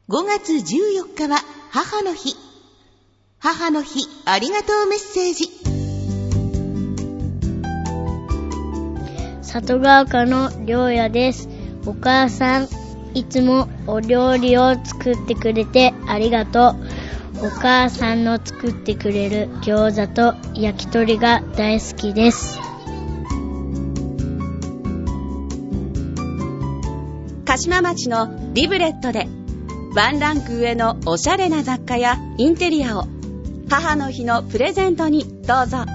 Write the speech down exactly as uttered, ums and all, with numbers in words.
ごがつじゅうよっかは母の日。母の日ありがとうメッセージ。 里ヶ丘の良也です。お母さん、いつもお料理を作ってくれてありがとう。お母さんの作ってくれる餃子と焼き鳥が大好きです。 鹿島町のリブレットでワンランク上のおしゃれな雑貨やインテリアを母の日のプレゼントにどうぞ。